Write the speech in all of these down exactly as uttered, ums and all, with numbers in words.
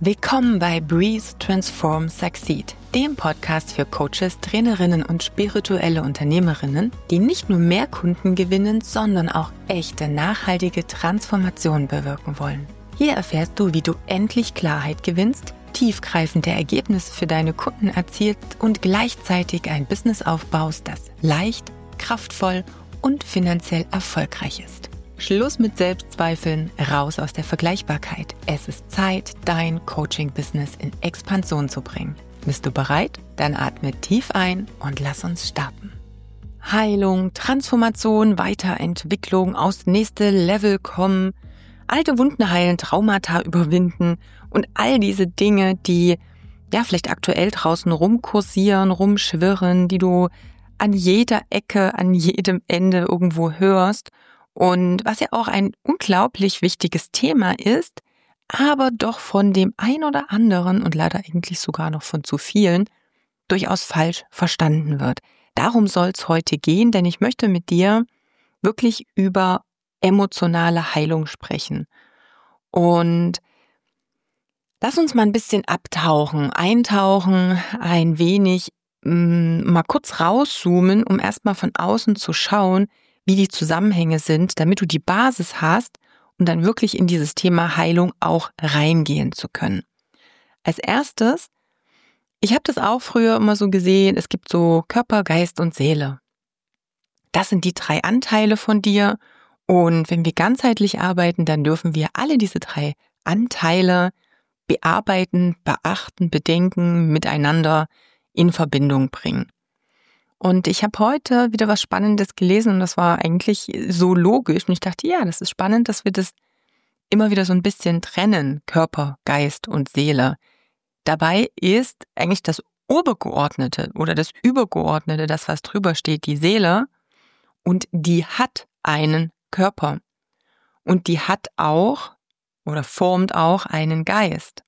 Willkommen bei Breathe, Transform, Succeed, dem Podcast für Coaches, Trainerinnen und spirituelle Unternehmerinnen, die nicht nur mehr Kunden gewinnen, sondern auch echte, nachhaltige Transformation bewirken wollen. Hier erfährst du, wie du endlich Klarheit gewinnst, tiefgreifende Ergebnisse für deine Kunden erzielst und gleichzeitig ein Business aufbaust, das leicht, kraftvoll und finanziell erfolgreich ist. Schluss mit Selbstzweifeln, raus aus der Vergleichbarkeit. Es ist Zeit, dein Coaching-Business in Expansion zu bringen. Bist du bereit? Dann atme tief ein und lass uns starten. Heilung, Transformation, Weiterentwicklung, aufs nächste Level kommen, alte Wunden heilen, Traumata überwinden und all diese Dinge, die ja vielleicht aktuell draußen rumkursieren, rumschwirren, die du an jeder Ecke, an jedem Ende irgendwo hörst. Und was ja auch ein unglaublich wichtiges Thema ist, aber doch von dem ein oder anderen und leider eigentlich sogar noch von zu vielen durchaus falsch verstanden wird. Darum soll es heute gehen, denn ich möchte mit dir wirklich über emotionale Heilung sprechen. Und lass uns mal ein bisschen abtauchen, eintauchen, ein wenig mh, mal kurz rauszoomen, um erstmal von außen zu schauen, wie die Zusammenhänge sind, damit du die Basis hast, um dann wirklich in dieses Thema Heilung auch reingehen zu können. Als erstes, ich habe das auch früher immer so gesehen, es gibt so Körper, Geist und Seele. Das sind die drei Anteile von dir und wenn wir ganzheitlich arbeiten, dann dürfen wir alle diese drei Anteile bearbeiten, beachten, bedenken, miteinander in Verbindung bringen. Und ich habe heute wieder was Spannendes gelesen und das war eigentlich so logisch. Und ich dachte, ja, das ist spannend, dass wir das immer wieder so ein bisschen trennen, Körper, Geist und Seele. Dabei ist eigentlich das Obergeordnete oder das Übergeordnete, das was drüber steht, die Seele. Und die hat einen Körper. Und die hat auch oder formt auch einen Geist.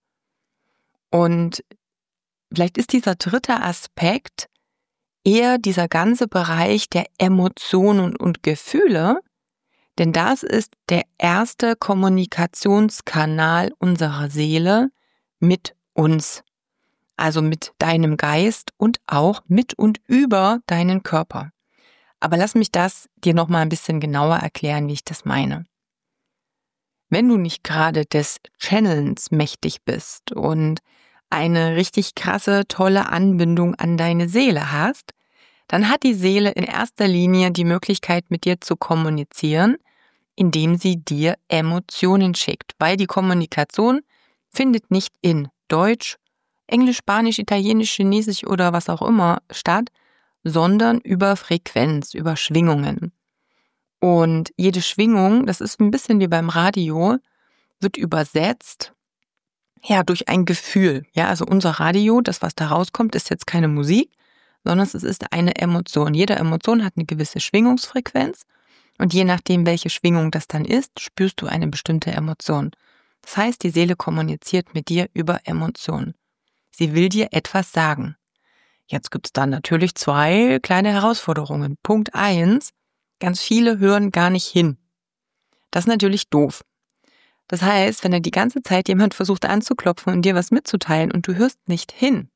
Und vielleicht ist dieser dritte Aspekt eher dieser ganze Bereich der Emotionen und Gefühle, denn das ist der erste Kommunikationskanal unserer Seele mit uns, also mit deinem Geist und auch mit und über deinen Körper. Aber lass mich das dir nochmal ein bisschen genauer erklären, wie ich das meine. Wenn du nicht gerade des Channelns mächtig bist und eine richtig krasse, tolle Anbindung an deine Seele hast, dann hat die Seele in erster Linie die Möglichkeit, mit dir zu kommunizieren, indem sie dir Emotionen schickt, weil die Kommunikation findet nicht in Deutsch, Englisch, Spanisch, Italienisch, Chinesisch oder was auch immer statt, sondern über Frequenz, über Schwingungen. Und jede Schwingung, das ist ein bisschen wie beim Radio, wird übersetzt ja, durch ein Gefühl. Ja, also unser Radio, das, was da rauskommt, ist jetzt keine Musik, sondern es ist eine Emotion. Jede Emotion hat eine gewisse Schwingungsfrequenz und je nachdem, welche Schwingung das dann ist, spürst du eine bestimmte Emotion. Das heißt, die Seele kommuniziert mit dir über Emotionen. Sie will dir etwas sagen. Jetzt gibt es dann natürlich zwei kleine Herausforderungen. Punkt eins, ganz viele hören gar nicht hin. Das ist natürlich doof. Das heißt, wenn da die ganze Zeit jemand versucht anzuklopfen und dir was mitzuteilen und du hörst nicht hin,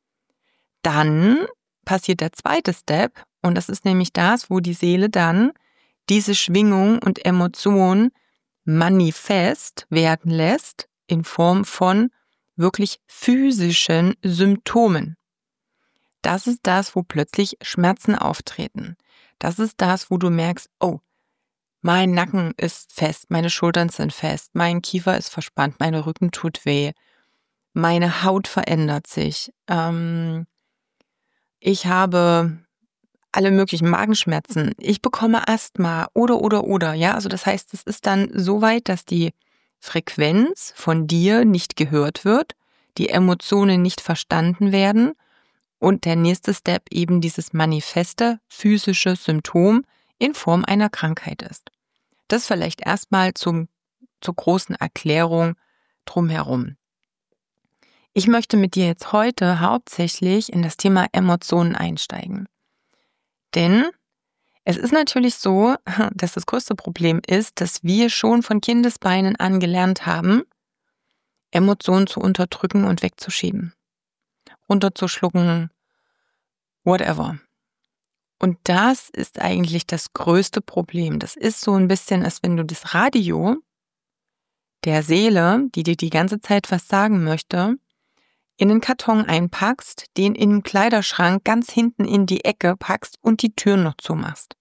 dann passiert der zweite Step und das ist nämlich das, wo die Seele dann diese Schwingung und Emotion manifest werden lässt in Form von wirklich physischen Symptomen. Das ist das, wo plötzlich Schmerzen auftreten. Das ist das, wo du merkst, oh, mein Nacken ist fest, meine Schultern sind fest, mein Kiefer ist verspannt, mein Rücken tut weh, meine Haut verändert sich, ähm, ich habe alle möglichen Magenschmerzen, ich bekomme Asthma oder, oder, oder. Ja, also das heißt, es ist dann so weit, dass die Frequenz von dir nicht gehört wird, die Emotionen nicht verstanden werden und der nächste Step eben dieses manifeste physische Symptom in Form einer Krankheit ist. Das vielleicht erstmal zum, zur großen Erklärung drumherum. Ich möchte mit dir jetzt heute hauptsächlich in das Thema Emotionen einsteigen. Denn es ist natürlich so, dass das größte Problem ist, dass wir schon von Kindesbeinen an gelernt haben, Emotionen zu unterdrücken und wegzuschieben, runterzuschlucken, whatever. Und das ist eigentlich das größte Problem. Das ist so ein bisschen, als wenn du das Radio der Seele, die dir die ganze Zeit was sagen möchte, in den Karton einpackst, den in den Kleiderschrank ganz hinten in die Ecke packst und die Türen noch zumachst.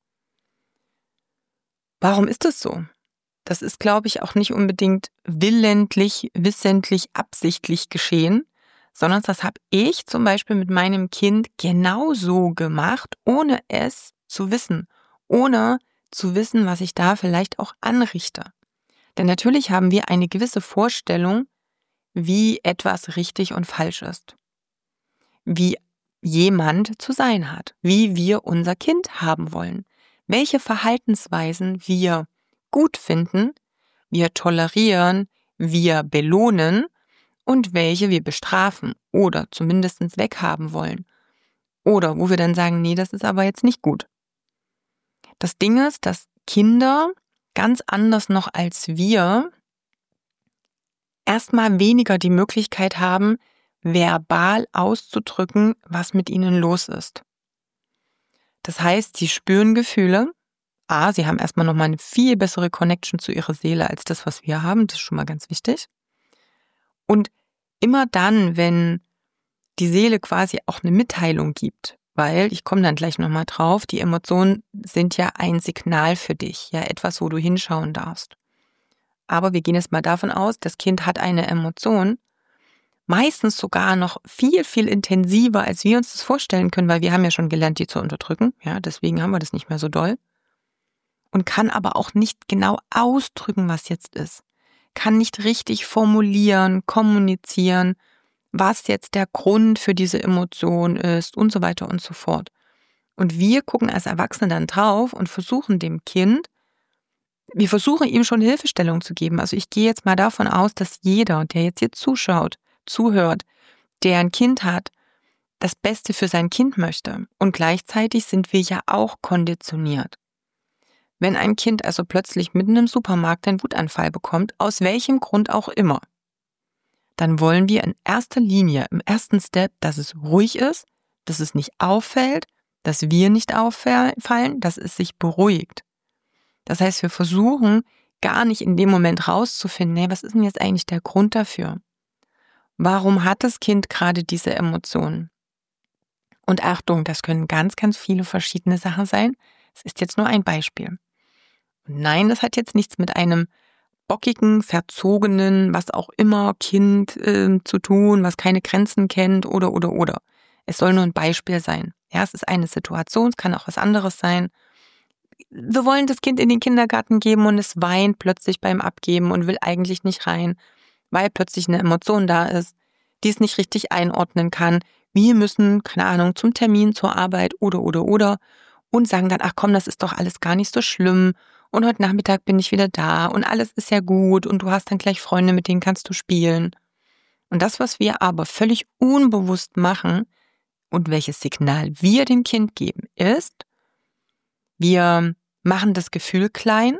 Warum ist das so? Das ist, glaube ich, auch nicht unbedingt willentlich, wissentlich, absichtlich geschehen, sondern das habe ich zum Beispiel mit meinem Kind genauso gemacht, ohne es zu wissen, ohne zu wissen, was ich da vielleicht auch anrichte. Denn natürlich haben wir eine gewisse Vorstellung, wie etwas richtig und falsch ist, wie jemand zu sein hat, wie wir unser Kind haben wollen, welche Verhaltensweisen wir gut finden, wir tolerieren, wir belohnen und welche wir bestrafen oder zumindest weghaben wollen. Oder wo wir dann sagen, nee, das ist aber jetzt nicht gut. Das Ding ist, dass Kinder ganz anders noch als wir erstmal weniger die Möglichkeit haben, verbal auszudrücken, was mit ihnen los ist. Das heißt, sie spüren Gefühle. A, sie haben erstmal nochmal eine viel bessere Connection zu ihrer Seele als das, was wir haben. Das ist schon mal ganz wichtig. Und immer dann, wenn die Seele quasi auch eine Mitteilung gibt, weil, ich komme dann gleich nochmal drauf, die Emotionen sind ja ein Signal für dich, ja etwas, wo du hinschauen darfst. Aber wir gehen jetzt mal davon aus, das Kind hat eine Emotion, meistens sogar noch viel, viel intensiver, als wir uns das vorstellen können, weil wir haben ja schon gelernt, die zu unterdrücken, ja, deswegen haben wir das nicht mehr so doll. Und kann aber auch nicht genau ausdrücken, was jetzt ist. Kann nicht richtig formulieren, kommunizieren, was jetzt der Grund für diese Emotion ist und so weiter und so fort. Und wir gucken als Erwachsene dann drauf und versuchen dem Kind, wir versuchen ihm schon Hilfestellung zu geben. Also ich gehe jetzt mal davon aus, dass jeder, der jetzt hier zuschaut, zuhört, der ein Kind hat, das Beste für sein Kind möchte. Und gleichzeitig sind wir ja auch konditioniert. Wenn ein Kind also plötzlich mitten im Supermarkt einen Wutanfall bekommt, aus welchem Grund auch immer, dann wollen wir in erster Linie, im ersten Step, dass es ruhig ist, dass es nicht auffällt, dass wir nicht auffallen, dass es sich beruhigt. Das heißt, wir versuchen gar nicht in dem Moment rauszufinden, nee, was ist denn jetzt eigentlich der Grund dafür? Warum hat das Kind gerade diese Emotionen? Und Achtung, das können ganz, ganz viele verschiedene Sachen sein. Es ist jetzt nur ein Beispiel. Und nein, das hat jetzt nichts mit einem bockigen, verzogenen, was auch immer Kind äh, zu tun, was keine Grenzen kennt oder, oder, oder. Es soll nur ein Beispiel sein. Ja, es ist eine Situation, es kann auch was anderes sein. Wir wollen das Kind in den Kindergarten geben und es weint plötzlich beim Abgeben und will eigentlich nicht rein, weil plötzlich eine Emotion da ist, die es nicht richtig einordnen kann. Wir müssen, keine Ahnung, zum Termin, zur Arbeit oder, oder, oder und sagen dann, ach komm, das ist doch alles gar nicht so schlimm und heute Nachmittag bin ich wieder da und alles ist ja gut und du hast dann gleich Freunde, mit denen kannst du spielen. Und das, was wir aber völlig unbewusst machen und welches Signal wir dem Kind geben, ist, wir machen das Gefühl klein,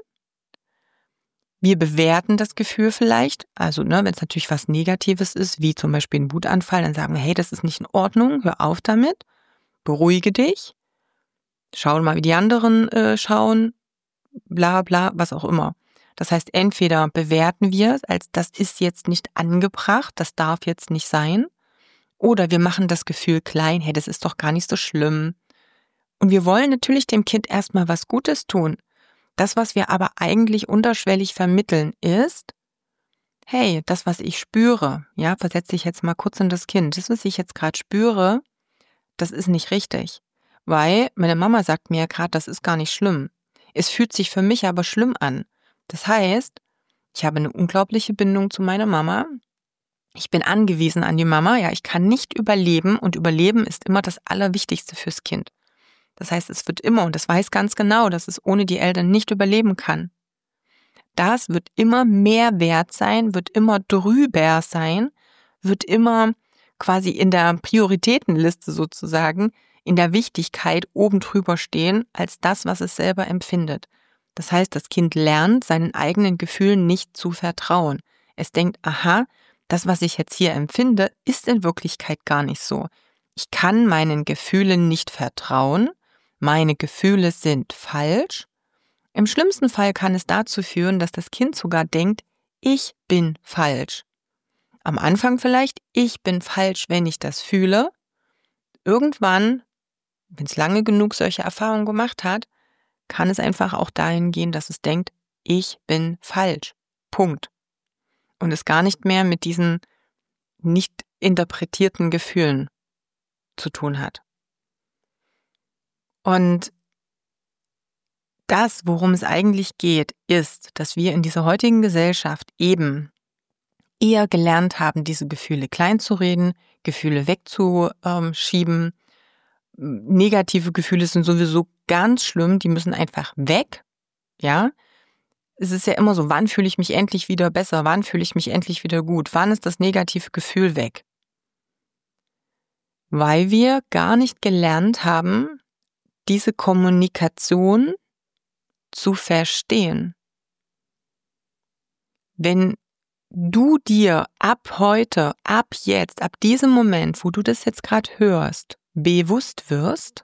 wir bewerten das Gefühl vielleicht, also ne, wenn es natürlich was Negatives ist, wie zum Beispiel ein Wutanfall, dann sagen wir, hey, das ist nicht in Ordnung, hör auf damit, beruhige dich, schau mal, wie die anderen äh, schauen, bla bla, was auch immer. Das heißt, entweder bewerten wir es als, das ist jetzt nicht angebracht, das darf jetzt nicht sein, oder wir machen das Gefühl klein, hey, das ist doch gar nicht so schlimm. Und wir wollen natürlich dem Kind erstmal was Gutes tun. Das, was wir aber eigentlich unterschwellig vermitteln, ist, hey, das, was ich spüre, ja, versetze ich jetzt mal kurz in das Kind, das, was ich jetzt gerade spüre, das ist nicht richtig. Weil meine Mama sagt mir ja gerade, das ist gar nicht schlimm. Es fühlt sich für mich aber schlimm an. Das heißt, ich habe eine unglaubliche Bindung zu meiner Mama. Ich bin angewiesen an die Mama. Ja, ich kann nicht überleben und Überleben ist immer das Allerwichtigste fürs Kind. Das heißt, es wird immer, und das weiß ganz genau, dass es ohne die Eltern nicht überleben kann. Das wird immer mehr wert sein, wird immer drüber sein, wird immer quasi in der Prioritätenliste sozusagen, in der Wichtigkeit oben drüber stehen, als das, was es selber empfindet. Das heißt, das Kind lernt, seinen eigenen Gefühlen nicht zu vertrauen. Es denkt, aha, das, was ich jetzt hier empfinde, ist in Wirklichkeit gar nicht so. Ich kann meinen Gefühlen nicht vertrauen. Meine Gefühle sind falsch. Im schlimmsten Fall kann es dazu führen, dass das Kind sogar denkt, ich bin falsch. Am Anfang vielleicht, ich bin falsch, wenn ich das fühle. Irgendwann, wenn es lange genug solche Erfahrungen gemacht hat, kann es einfach auch dahin gehen, dass es denkt, ich bin falsch. Punkt. Und es gar nicht mehr mit diesen nicht interpretierten Gefühlen zu tun hat. Und das, worum es eigentlich geht, ist, dass wir in dieser heutigen Gesellschaft eben eher gelernt haben, diese Gefühle kleinzureden, Gefühle wegzuschieben. Negative Gefühle sind sowieso ganz schlimm, die müssen einfach weg. Ja, es ist ja immer so, wann fühle ich mich endlich wieder besser, wann fühle ich mich endlich wieder gut, wann ist das negative Gefühl weg? Weil wir gar nicht gelernt haben, diese Kommunikation zu verstehen. Wenn du dir ab heute, ab jetzt, ab diesem Moment, wo du das jetzt gerade hörst, bewusst wirst,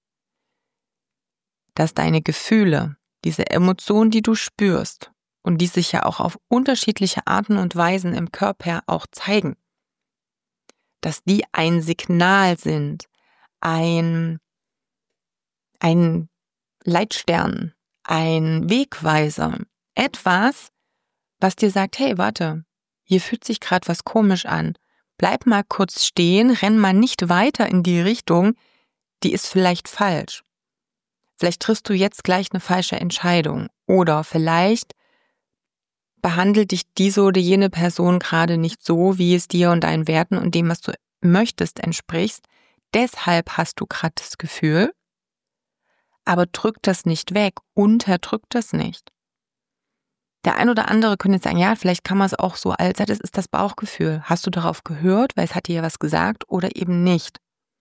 dass deine Gefühle, diese Emotionen, die du spürst und die sich ja auch auf unterschiedliche Arten und Weisen im Körper auch zeigen, dass die ein Signal sind, ein, ein Leitstern, ein Wegweiser, etwas, was dir sagt, hey, warte, hier fühlt sich gerade was komisch an. Bleib mal kurz stehen, renn mal nicht weiter in die Richtung, die ist vielleicht falsch. Vielleicht triffst du jetzt gleich eine falsche Entscheidung oder vielleicht behandelt dich diese oder jene Person gerade nicht so, wie es dir und deinen Werten und dem, was du möchtest, entsprichst. Deshalb hast du gerade das Gefühl, aber drück das nicht weg, unterdrück das nicht. Der ein oder andere könnte jetzt sagen, ja, vielleicht kann man es auch so als, das ist das Bauchgefühl. Hast du darauf gehört, weil es hat dir ja was gesagt oder eben nicht?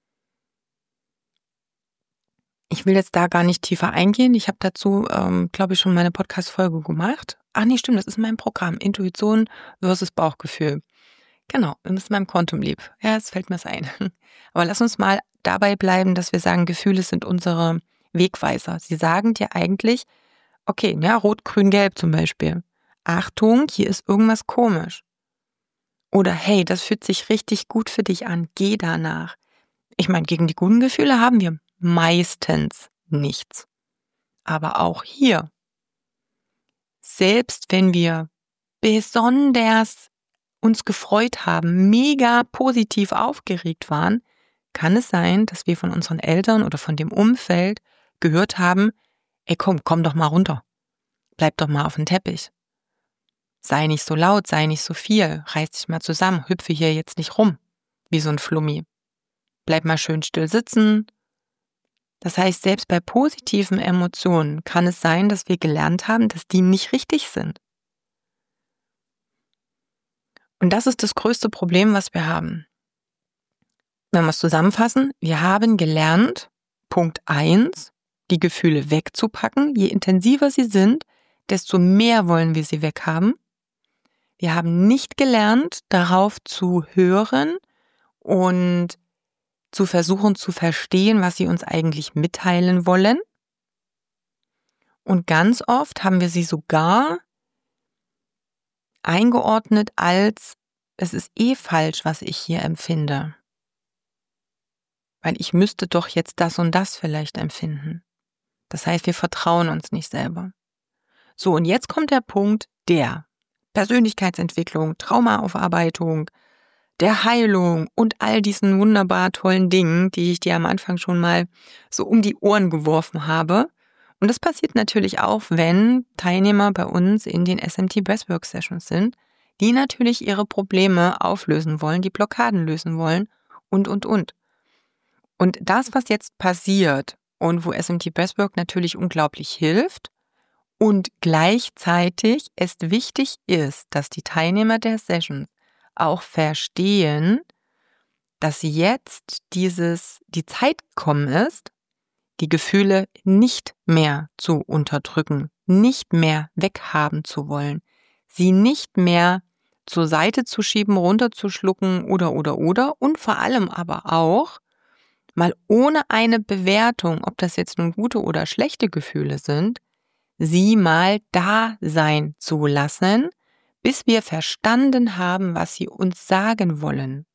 Ich will jetzt da gar nicht tiefer eingehen. Ich habe dazu, ähm, glaube ich, schon meine Podcast-Folge gemacht. Ach nee, stimmt, das ist mein Programm. Intuition versus Bauchgefühl. Genau, das ist meinem Quantum Leap. Ja, es fällt mir das ein. Aber lass uns mal dabei bleiben, dass wir sagen, Gefühle sind unsere Wegweiser. Sie sagen dir eigentlich, okay, ja, rot, grün, gelb zum Beispiel. Achtung, hier ist irgendwas komisch. Oder hey, das fühlt sich richtig gut für dich an, geh danach. Ich meine, gegen die guten Gefühle haben wir meistens nichts. Aber auch hier, selbst wenn wir besonders uns gefreut haben, mega positiv aufgeregt waren, kann es sein, dass wir von unseren Eltern oder von dem Umfeld gehört haben, ey komm, komm doch mal runter. Bleib doch mal auf den Teppich. Sei nicht so laut, sei nicht so viel, reiß dich mal zusammen, hüpfe hier jetzt nicht rum, wie so ein Flummi. Bleib mal schön still sitzen. Das heißt, selbst bei positiven Emotionen kann es sein, dass wir gelernt haben, dass die nicht richtig sind. Und das ist das größte Problem, was wir haben. Wenn wir es zusammenfassen, wir haben gelernt, Punkt eins, die Gefühle wegzupacken. Je intensiver sie sind, desto mehr wollen wir sie weghaben. Wir haben nicht gelernt, darauf zu hören und zu versuchen zu verstehen, was sie uns eigentlich mitteilen wollen. Und ganz oft haben wir sie sogar eingeordnet als, es ist eh falsch, was ich hier empfinde. Weil ich müsste doch jetzt das und das vielleicht empfinden. Das heißt, wir vertrauen uns nicht selber. So, und jetzt kommt der Punkt der Persönlichkeitsentwicklung, Traumaaufarbeitung, der Heilung und all diesen wunderbar tollen Dingen, die ich dir am Anfang schon mal so um die Ohren geworfen habe. Und das passiert natürlich auch, wenn Teilnehmer bei uns in den S M T Breathwork Sessions sind, die natürlich ihre Probleme auflösen wollen, die Blockaden lösen wollen und, und, und. Und das, was jetzt passiert und wo S M T Breathwork natürlich unglaublich hilft und gleichzeitig es wichtig ist, dass die Teilnehmer der Sessions auch verstehen, dass jetzt dieses, die Zeit gekommen ist, die Gefühle nicht mehr zu unterdrücken, nicht mehr weghaben zu wollen, sie nicht mehr zur Seite zu schieben, runterzuschlucken oder, oder, oder. Und vor allem aber auch mal ohne eine Bewertung, ob das jetzt nun gute oder schlechte Gefühle sind, sie mal da sein zu lassen, bis wir verstanden haben, was sie uns sagen wollen.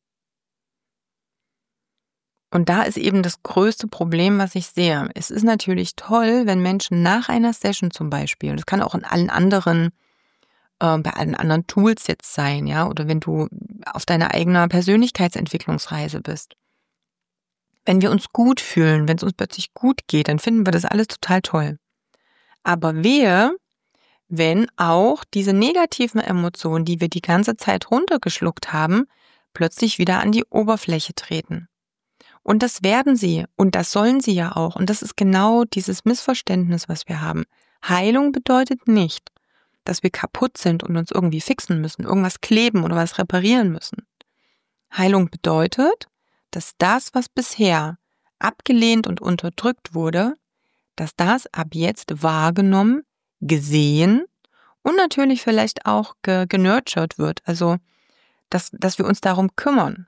Und da ist eben das größte Problem, was ich sehe. Es ist natürlich toll, wenn Menschen nach einer Session zum Beispiel, das kann auch in allen anderen, äh, bei allen anderen Tools jetzt sein, ja, oder wenn du auf deiner eigenen Persönlichkeitsentwicklungsreise bist. Wenn wir uns gut fühlen, wenn es uns plötzlich gut geht, dann finden wir das alles total toll. Aber wehe, wenn auch diese negativen Emotionen, die wir die ganze Zeit runtergeschluckt haben, plötzlich wieder an die Oberfläche treten. Und das werden sie und das sollen sie ja auch. Und das ist genau dieses Missverständnis, was wir haben. Heilung bedeutet nicht, dass wir kaputt sind und uns irgendwie fixen müssen, irgendwas kleben oder was reparieren müssen. Heilung bedeutet, dass das, was bisher abgelehnt und unterdrückt wurde, dass das ab jetzt wahrgenommen, gesehen und natürlich vielleicht auch ge- genurtured wird. Also, dass, dass wir uns darum kümmern.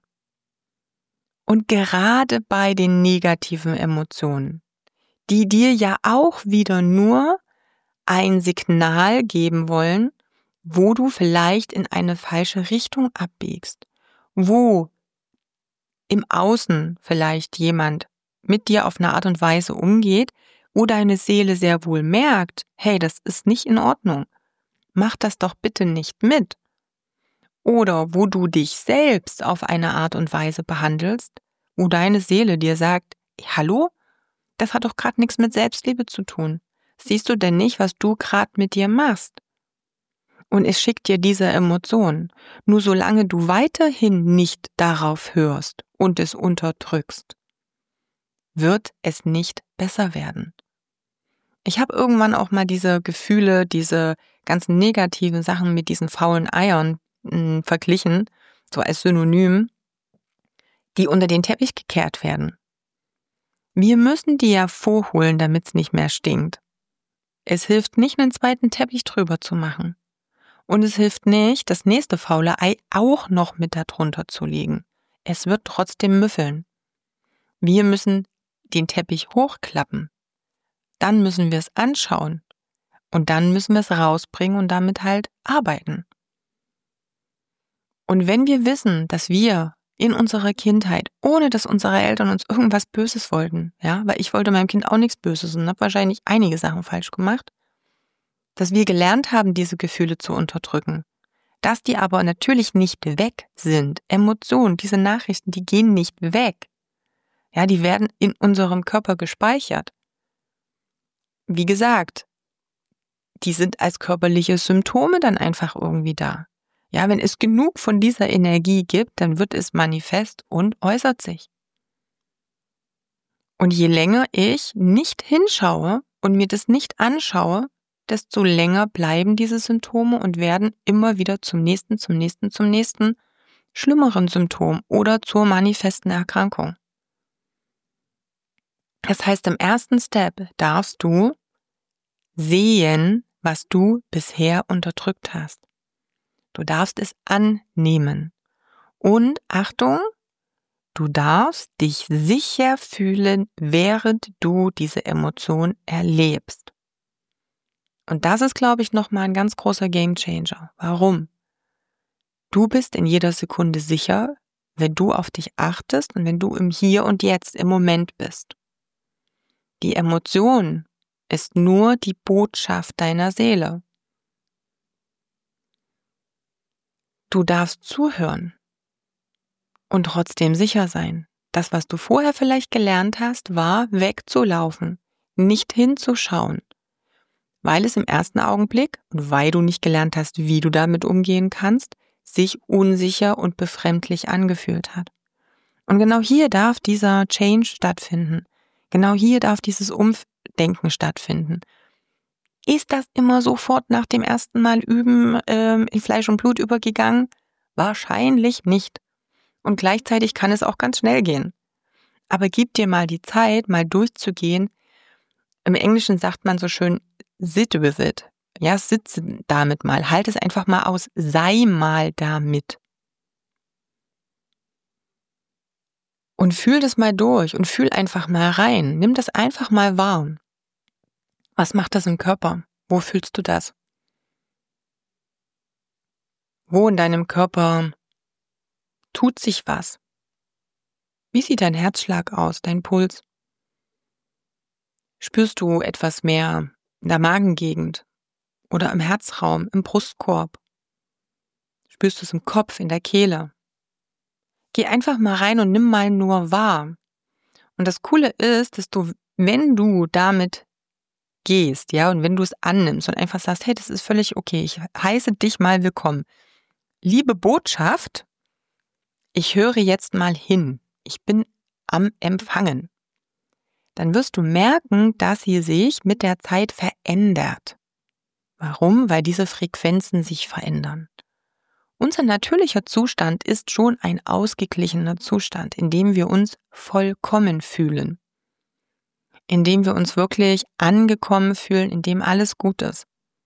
Und gerade bei den negativen Emotionen, die dir ja auch wieder nur ein Signal geben wollen, wo du vielleicht in eine falsche Richtung abbiegst, wo im Außen vielleicht jemand mit dir auf eine Art und Weise umgeht, wo deine Seele sehr wohl merkt, hey, das ist nicht in Ordnung, mach das doch bitte nicht mit. Oder wo du dich selbst auf eine Art und Weise behandelst, wo deine Seele dir sagt, hallo, das hat doch gerade nichts mit Selbstliebe zu tun. Siehst du denn nicht, was du gerade mit dir machst? Und es schickt dir diese Emotion. Nur solange du weiterhin nicht darauf hörst und es unterdrückst, wird es nicht besser werden. Ich habe irgendwann auch mal diese Gefühle, diese ganzen negativen Sachen mit diesen faulen Eiern mh, verglichen, so als Synonym, die unter den Teppich gekehrt werden. Wir müssen die ja vorholen, damit es nicht mehr stinkt. Es hilft nicht, einen zweiten Teppich drüber zu machen. Und es hilft nicht, das nächste faule Ei auch noch mit darunter zu legen. Es wird trotzdem müffeln. Wir müssen den Teppich hochklappen. Dann müssen wir es anschauen. Und dann müssen wir es rausbringen und damit halt arbeiten. Und wenn wir wissen, dass wir in unserer Kindheit, ohne dass unsere Eltern uns irgendwas Böses wollten, ja, weil ich wollte meinem Kind auch nichts Böses und habe wahrscheinlich einige Sachen falsch gemacht, dass wir gelernt haben, diese Gefühle zu unterdrücken, dass die aber natürlich nicht weg sind. Emotionen, diese Nachrichten, die gehen nicht weg. Ja, die werden in unserem Körper gespeichert. Wie gesagt, die sind als körperliche Symptome dann einfach irgendwie da. Ja, wenn es genug von dieser Energie gibt, dann wird es manifest und äußert sich. Und je länger ich nicht hinschaue und mir das nicht anschaue, desto länger bleiben diese Symptome und werden immer wieder zum nächsten, zum nächsten, zum nächsten schlimmeren Symptom oder zur manifesten Erkrankung. Das heißt, im ersten Step darfst du sehen, was du bisher unterdrückt hast. Du darfst es annehmen. Und Achtung, du darfst dich sicher fühlen, während du diese Emotion erlebst. Und das ist, glaube ich, nochmal ein ganz großer Gamechanger. Warum? Du bist in jeder Sekunde sicher, wenn du auf dich achtest und wenn du im Hier und Jetzt, im Moment bist. Die Emotion ist nur die Botschaft deiner Seele. Du darfst zuhören und trotzdem sicher sein. Das, was du vorher vielleicht gelernt hast, war wegzulaufen, nicht hinzuschauen, weil es im ersten Augenblick und weil du nicht gelernt hast, wie du damit umgehen kannst, sich unsicher und befremdlich angefühlt hat. Und genau hier darf dieser Change stattfinden. Genau hier darf dieses Umdenken stattfinden. Ist das immer sofort nach dem ersten Mal üben ähm, in Fleisch und Blut übergegangen? Wahrscheinlich nicht. Und gleichzeitig kann es auch ganz schnell gehen. Aber gib dir mal die Zeit, mal durchzugehen. Im Englischen sagt man so schön, sit with it. Ja, sitze damit mal, halt es einfach mal aus, sei mal damit. Und fühl das mal durch und fühl einfach mal rein. Nimm das einfach mal wahr. Was macht das im Körper? Wo fühlst du das? Wo in deinem Körper tut sich was? Wie sieht dein Herzschlag aus, dein Puls? Spürst du etwas mehr in der Magengegend oder im Herzraum, im Brustkorb? Spürst du es im Kopf, in der Kehle? Geh einfach mal rein und nimm mal nur wahr. Und das Coole ist, dass du, wenn du damit gehst, ja, und wenn du es annimmst und einfach sagst, hey, das ist völlig okay, ich heiße dich mal willkommen. Liebe Botschaft, ich höre jetzt mal hin. Ich bin am Empfangen. Dann wirst du merken, dass sie sich mit der Zeit verändert. Warum? Weil diese Frequenzen sich verändern. Unser natürlicher Zustand ist schon ein ausgeglichener Zustand, in dem wir uns vollkommen fühlen, in dem wir uns wirklich angekommen fühlen, in dem alles gut ist.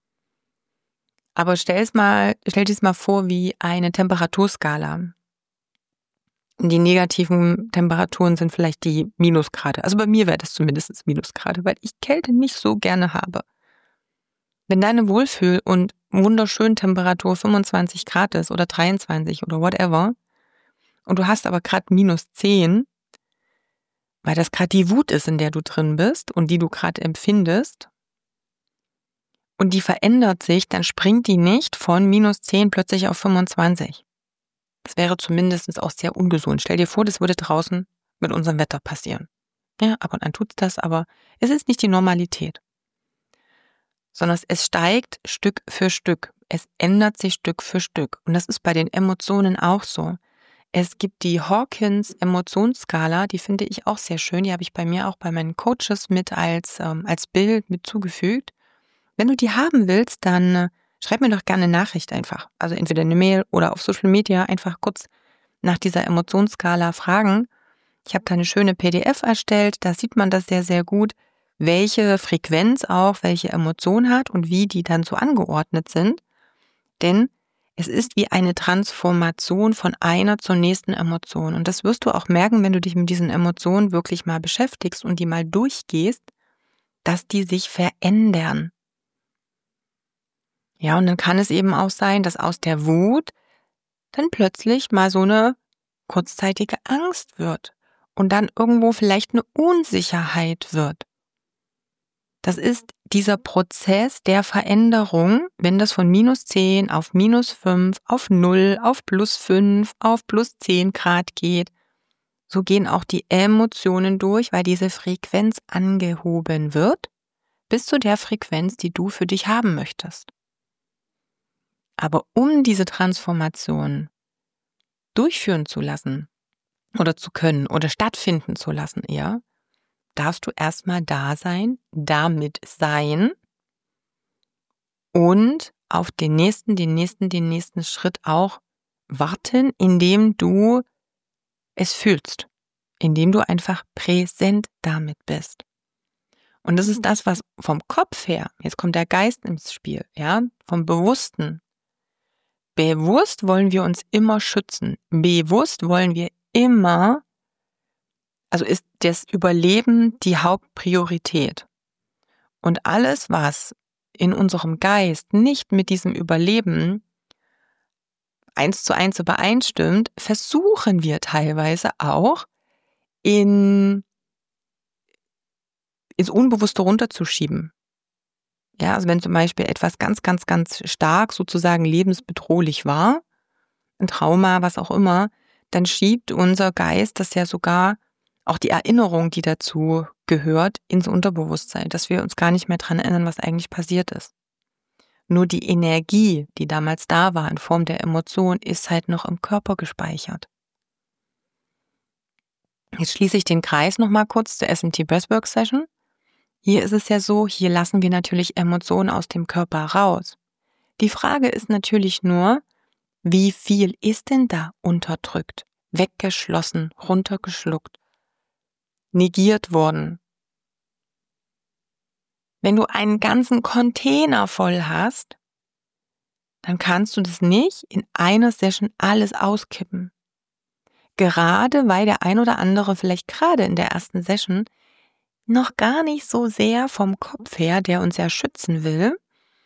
Aber stell's mal, stell dir es mal vor wie eine Temperaturskala. Die negativen Temperaturen sind vielleicht die Minusgrade. Also bei mir wäre das zumindest Minusgrade, weil ich Kälte nicht so gerne habe. Wenn deine Wohlfühl- und wunderschön Temperatur fünfundzwanzig Grad ist oder dreiundzwanzig oder whatever und du hast aber gerade minus zehn, weil das gerade die Wut ist, in der du drin bist und die du gerade empfindest und die verändert sich, dann springt die nicht von minus zehn plötzlich auf fünfundzwanzig. Das wäre zumindest auch sehr ungesund. Stell dir vor, das würde draußen mit unserem Wetter passieren. Ja, ab und an tut's das, aber es ist nicht die Normalität. Sondern es steigt Stück für Stück. Es ändert sich Stück für Stück. Und das ist bei den Emotionen auch so. Es gibt die Hawkins-Emotionsskala, die finde ich auch sehr schön. Die habe ich bei mir auch bei meinen Coaches mit als, ähm, als Bild mit zugefügt. Wenn du die haben willst, dann äh, schreib mir doch gerne eine Nachricht einfach. Also entweder eine Mail oder auf Social Media einfach kurz nach dieser Emotionsskala fragen. Ich habe da eine schöne P D F erstellt, da sieht man das sehr, sehr gut, welche Frequenz auch welche Emotion hat und wie die dann so angeordnet sind. Denn es ist wie eine Transformation von einer zur nächsten Emotion. Und das wirst du auch merken, wenn du dich mit diesen Emotionen wirklich mal beschäftigst und die mal durchgehst, dass die sich verändern. Ja, und dann kann es eben auch sein, dass aus der Wut dann plötzlich mal so eine kurzzeitige Angst wird und dann irgendwo vielleicht eine Unsicherheit wird. Das ist dieser Prozess der Veränderung, wenn das von minus zehn auf minus fünf, auf null, auf plus fünf, auf plus zehn Grad geht. So gehen auch die Emotionen durch, weil diese Frequenz angehoben wird, bis zu der Frequenz, die du für dich haben möchtest. Aber um diese Transformation durchführen zu lassen oder zu können oder stattfinden zu lassen eher, darfst du erstmal da sein, damit sein und auf den nächsten, den nächsten, den nächsten Schritt auch warten, indem du es fühlst, indem du einfach präsent damit bist. Und das ist das, was vom Kopf her, jetzt kommt der Geist ins Spiel, ja, vom Bewussten. Bewusst wollen wir uns immer schützen. Bewusst wollen wir immer, also ist das Überleben die Hauptpriorität. Und alles, was in unserem Geist nicht mit diesem Überleben eins zu eins übereinstimmt, versuchen wir teilweise auch in, ins Unbewusste runterzuschieben. Ja, also wenn zum Beispiel etwas ganz, ganz, ganz stark sozusagen lebensbedrohlich war, ein Trauma, was auch immer, dann schiebt unser Geist das ja sogar, auch die Erinnerung, die dazu gehört, ins Unterbewusstsein, dass wir uns gar nicht mehr dran erinnern, was eigentlich passiert ist. Nur die Energie, die damals da war in Form der Emotion, ist halt noch im Körper gespeichert. Jetzt schließe ich den Kreis nochmal kurz zur S M T Breathwork Session. Hier ist es ja so, hier lassen wir natürlich Emotionen aus dem Körper raus. Die Frage ist natürlich nur, wie viel ist denn da unterdrückt, weggeschlossen, runtergeschluckt, negiert worden? Wenn du einen ganzen Container voll hast, dann kannst du das nicht in einer Session alles auskippen. Gerade weil der ein oder andere vielleicht gerade in der ersten Session noch gar nicht so sehr vom Kopf her, der uns ja schützen will,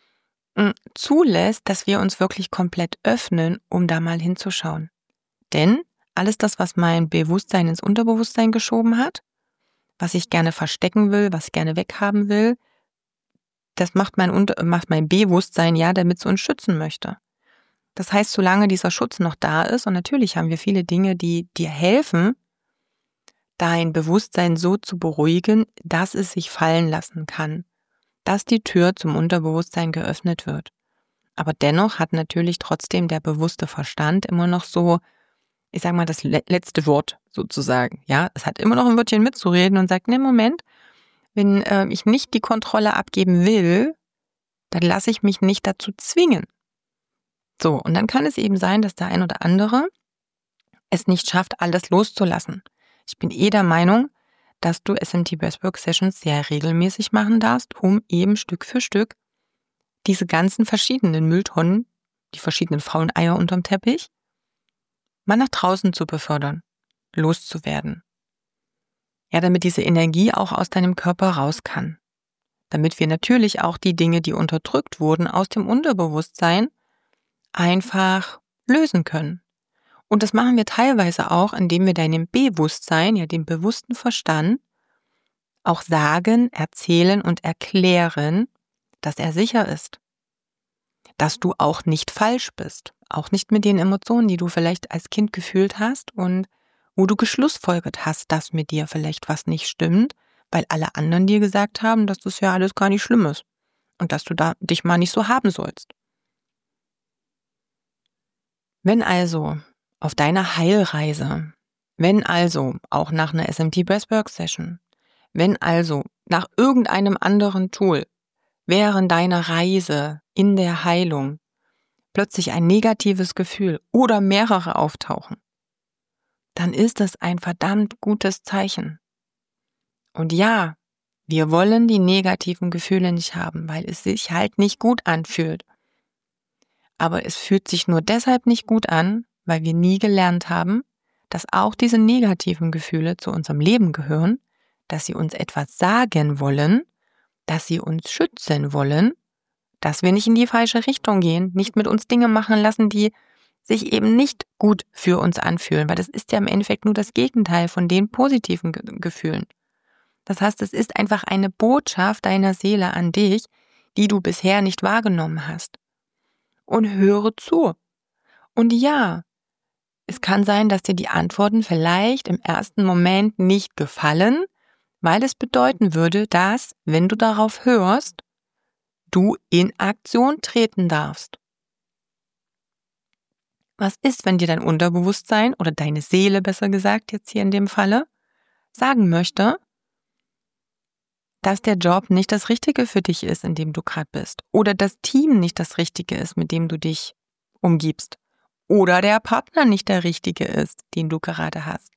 zulässt, dass wir uns wirklich komplett öffnen, um da mal hinzuschauen. Denn alles das, was mein Bewusstsein ins Unterbewusstsein geschoben hat, was ich gerne verstecken will, was ich gerne weghaben will, das macht mein, Unter- macht mein Bewusstsein ja, damit es uns schützen möchte. Das heißt, solange dieser Schutz noch da ist, und natürlich haben wir viele Dinge, die dir helfen, dein Bewusstsein so zu beruhigen, dass es sich fallen lassen kann, dass die Tür zum Unterbewusstsein geöffnet wird. Aber dennoch hat natürlich trotzdem der bewusste Verstand immer noch so, ich sag mal, das letzte Wort sozusagen. Ja, es hat immer noch ein Wörtchen mitzureden und sagt, ne, Moment, wenn äh, ich nicht die Kontrolle abgeben will, dann lasse ich mich nicht dazu zwingen. So, und dann kann es eben sein, dass der ein oder andere es nicht schafft, alles loszulassen. Ich bin eh der Meinung, dass du S M T Breathwork Sessions sehr regelmäßig machen darfst, um eben Stück für Stück diese ganzen verschiedenen Mülltonnen, die verschiedenen Fraueneier unterm Teppich, mal nach draußen zu befördern, loszuwerden. Ja, damit diese Energie auch aus deinem Körper raus kann. Damit wir natürlich auch die Dinge, die unterdrückt wurden, aus dem Unterbewusstsein einfach lösen können. Und das machen wir teilweise auch, indem wir deinem Bewusstsein, ja dem bewussten Verstand, auch sagen, erzählen und erklären, dass er sicher ist. Dass du auch nicht falsch bist. Auch nicht mit den Emotionen, die du vielleicht als Kind gefühlt hast und wo du geschlussfolgert hast, dass mit dir vielleicht was nicht stimmt, weil alle anderen dir gesagt haben, dass das ja alles gar nicht schlimm ist und dass du da dich mal nicht so haben sollst. Wenn also auf deiner Heilreise, wenn also auch nach einer S M T Breathwork Session, wenn also nach irgendeinem anderen Tool während deiner Reise in der Heilung plötzlich ein negatives Gefühl oder mehrere auftauchen, dann ist das ein verdammt gutes Zeichen. Und ja, wir wollen die negativen Gefühle nicht haben, weil es sich halt nicht gut anfühlt. Aber es fühlt sich nur deshalb nicht gut an, weil wir nie gelernt haben, dass auch diese negativen Gefühle zu unserem Leben gehören, dass sie uns etwas sagen wollen, dass sie uns schützen wollen, dass wir nicht in die falsche Richtung gehen, nicht mit uns Dinge machen lassen, die sich eben nicht gut für uns anfühlen, weil das ist ja im Endeffekt nur das Gegenteil von den positiven Ge- Gefühlen. Das heißt, es ist einfach eine Botschaft deiner Seele an dich, die du bisher nicht wahrgenommen hast. Und höre zu. Und ja, es kann sein, dass dir die Antworten vielleicht im ersten Moment nicht gefallen, weil es bedeuten würde, dass, wenn du darauf hörst, du in Aktion treten darfst. Was ist, wenn dir dein Unterbewusstsein oder deine Seele, besser gesagt, jetzt hier in dem Falle, sagen möchte, dass der Job nicht das Richtige für dich ist, in dem du gerade bist, oder das Team nicht das Richtige ist, mit dem du dich umgibst, oder der Partner nicht der Richtige ist, den du gerade hast.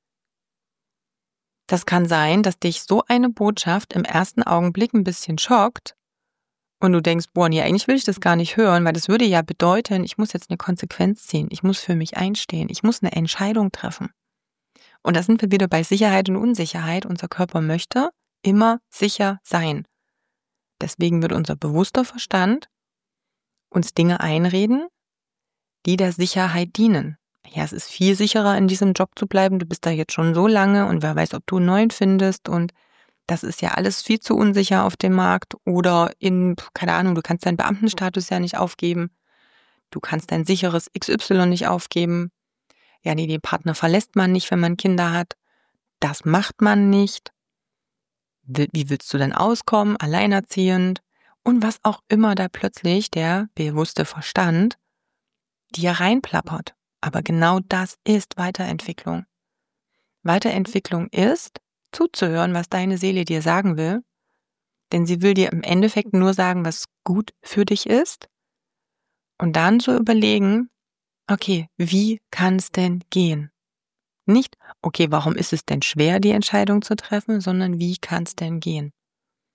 Das kann sein, dass dich so eine Botschaft im ersten Augenblick ein bisschen schockt und du denkst, boah, nee, eigentlich will ich das gar nicht hören, weil das würde ja bedeuten, ich muss jetzt eine Konsequenz ziehen, ich muss für mich einstehen, ich muss eine Entscheidung treffen. Und da sind wir wieder bei Sicherheit und Unsicherheit. Unser Körper möchte immer sicher sein. Deswegen wird unser bewusster Verstand uns Dinge einreden, die der Sicherheit dienen. Ja, es ist viel sicherer, in diesem Job zu bleiben. Du bist da jetzt schon so lange und wer weiß, ob du einen neuen findest und das ist ja alles viel zu unsicher auf dem Markt oder in, keine Ahnung, du kannst deinen Beamtenstatus ja nicht aufgeben. Du kannst dein sicheres X Y nicht aufgeben. Ja, nee, den Partner verlässt man nicht, wenn man Kinder hat. Das macht man nicht. Wie willst du denn auskommen? Alleinerziehend? Und was auch immer da plötzlich der bewusste Verstand dir reinplappert. Aber genau das ist Weiterentwicklung. Weiterentwicklung ist, zuzuhören, was deine Seele dir sagen will, denn sie will dir im Endeffekt nur sagen, was gut für dich ist und dann zu überlegen, okay, wie kann es denn gehen? Nicht, okay, warum ist es denn schwer, die Entscheidung zu treffen, sondern wie kann es denn gehen?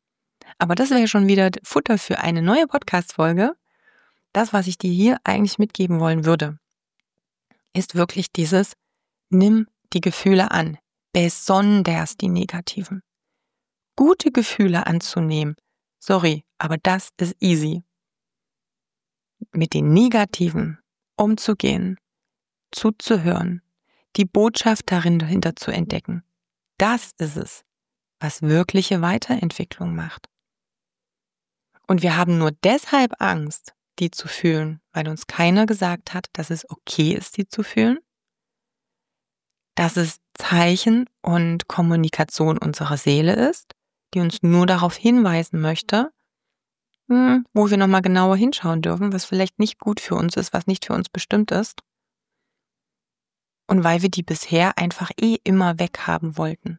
Aber das wäre schon wieder Futter für eine neue Podcast-Folge. Das, was ich dir hier eigentlich mitgeben wollen würde, ist wirklich dieses: Nimm die Gefühle an, besonders die negativen. Gute Gefühle anzunehmen, sorry, aber das ist easy. Mit den negativen umzugehen, zuzuhören, die Botschaft darin dahinter zu entdecken, das ist es, was wirkliche Weiterentwicklung macht. Und wir haben nur deshalb Angst, die zu fühlen, weil uns keiner gesagt hat, dass es okay ist, die zu fühlen, dass es Zeichen und Kommunikation unserer Seele ist, die uns nur darauf hinweisen möchte, hm, wo wir nochmal genauer hinschauen dürfen, was vielleicht nicht gut für uns ist, was nicht für uns bestimmt ist. Und weil wir die bisher einfach eh immer weghaben wollten.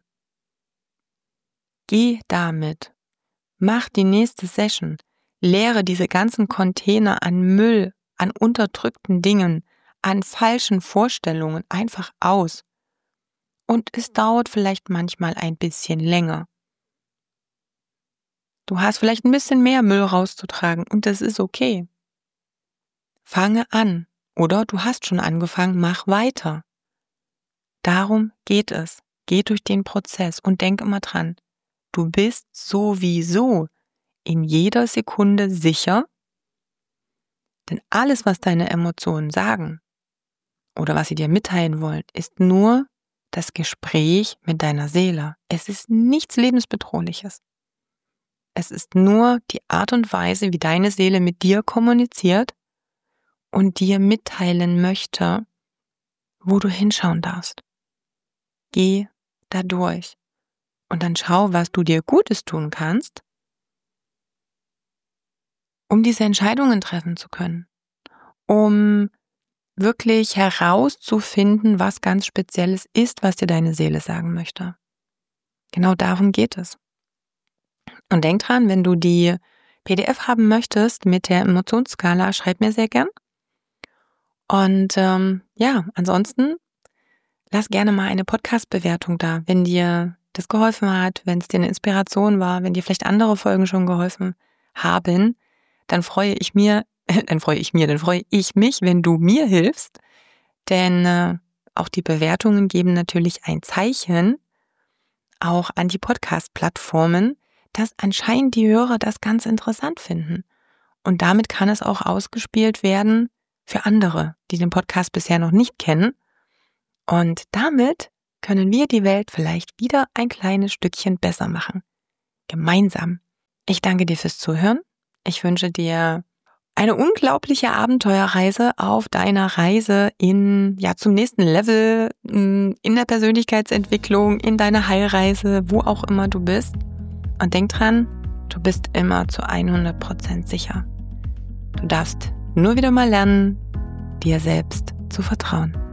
Geh damit. Mach die nächste Session. Leere diese ganzen Container an Müll, an unterdrückten Dingen, an falschen Vorstellungen einfach aus. Und es dauert vielleicht manchmal ein bisschen länger. Du hast vielleicht ein bisschen mehr Müll rauszutragen und das ist okay. Fange an oder du hast schon angefangen, mach weiter. Darum geht es. Geh durch den Prozess und denk immer dran, du bist sowieso in jeder Sekunde sicher, denn alles, was deine Emotionen sagen oder was sie dir mitteilen wollen, ist nur das Gespräch mit deiner Seele. Es ist nichts Lebensbedrohliches. Es ist nur die Art und Weise, wie deine Seele mit dir kommuniziert und dir mitteilen möchte, wo du hinschauen darfst. Geh da durch und dann schau, was du dir Gutes tun kannst, um diese Entscheidungen treffen zu können, um wirklich herauszufinden, was ganz Spezielles ist, was dir deine Seele sagen möchte. Genau darum geht es. Und denk dran, wenn du die P D F haben möchtest mit der Emotionsskala, schreib mir sehr gern. Und ähm, ja, ansonsten lass gerne mal eine Podcast-Bewertung da, wenn dir das geholfen hat, wenn es dir eine Inspiration war, wenn dir vielleicht andere Folgen schon geholfen haben, dann freue ich mir, dann freue ich mir, dann freue ich mich, wenn du mir hilfst, denn äh, auch die Bewertungen geben natürlich ein Zeichen, auch an die Podcast-Plattformen, dass anscheinend die Hörer das ganz interessant finden. Und damit kann es auch ausgespielt werden für andere, die den Podcast bisher noch nicht kennen. Und damit können wir die Welt vielleicht wieder ein kleines Stückchen besser machen. Gemeinsam. Ich danke dir fürs Zuhören. Ich wünsche dir eine unglaubliche Abenteuerreise auf deiner Reise in, ja, zum nächsten Level, in der Persönlichkeitsentwicklung, in deiner Heilreise, wo auch immer du bist. Und denk dran, du bist immer zu hundert Prozent sicher. Du darfst nur wieder mal lernen, dir selbst zu vertrauen.